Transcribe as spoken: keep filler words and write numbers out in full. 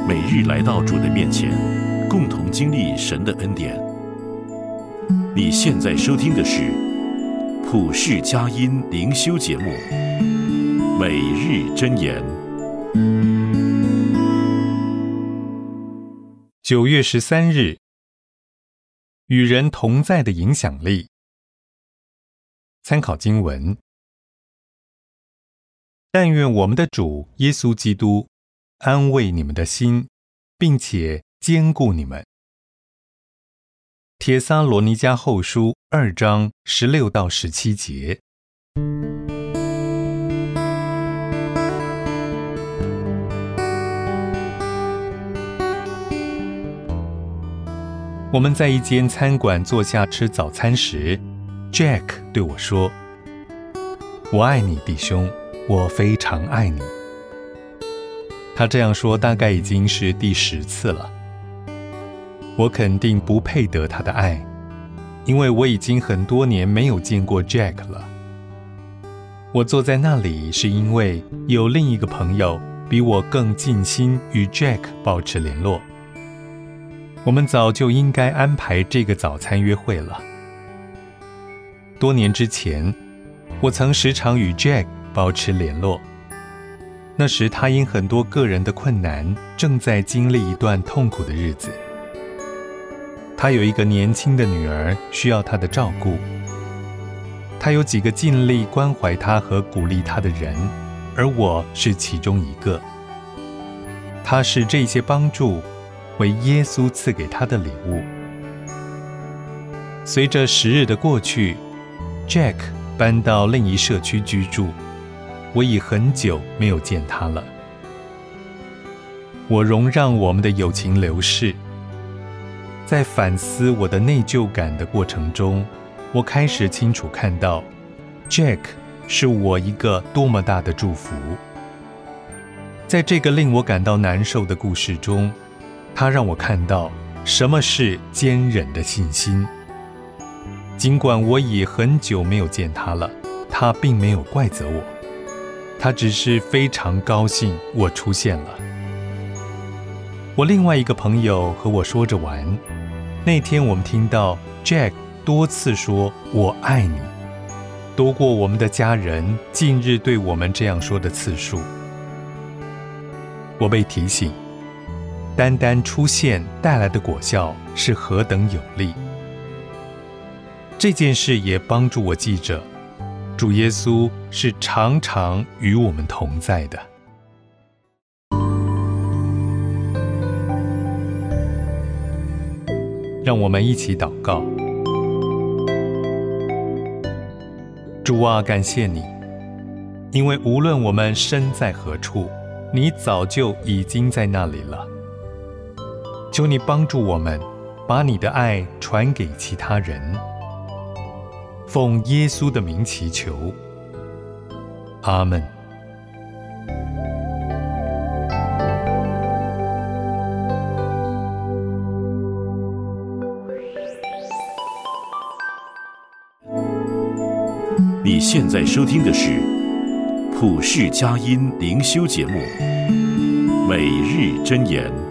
每日来到主的面前，共同经历神的恩典。你现在收听的是普世佳音灵修节目《每日箴言》。 九月十三日，与人同在的影响力。参考经文：但愿我们的主耶稣基督安慰你们的心，并且坚固你们。帖撒罗尼迦后书二章十六到十七节。我们在一间餐馆坐下吃早餐时， Jack 对我说：“我爱你，弟兄，我非常爱你。”他这样说大概已经是第十次了。我肯定不配得他的爱，因为我已经很多年没有见过 Jack 了。我坐在那里是因为有另一个朋友比我更尽心与 Jack 保持联络。我们早就应该安排这个早餐约会了。多年之前，我曾时常与 Jack 保持联络。那时他因很多个人的困难，正在经历一段痛苦的日子。他有一个年轻的女儿需要他的照顾。他有几个尽力关怀他和鼓励他的人，而我是其中一个。他视这些帮助为耶稣赐给他的礼物。随着时日的过去， Jack 搬到另一社区居住，我已很久没有见他了。我容让我们的友情流逝。在反思我的内疚感的过程中，我开始清楚看到 Jack 是我一个多么大的祝福。在这个令我感到难受的故事中，他让我看到什么是坚忍的信心。尽管我已很久没有见他了，他并没有怪责我，他只是非常高兴我出现了。我另外一个朋友和我说着玩，那天我们听到 Jack 多次说我爱你，多过我们的家人近日对我们这样说的次数。我被提醒，单单出现带来的果效是何等有力。这件事也帮助我记着，主耶稣是常常与我们同在的。让我们一起祷告。主啊，感谢你，因为无论我们身在何处，你早就已经在那里了。求你帮助我们，把你的爱传给其他人。奉耶稣的名祈求，阿们。 你现在收听的是普世佳音灵修节目《每日箴言》。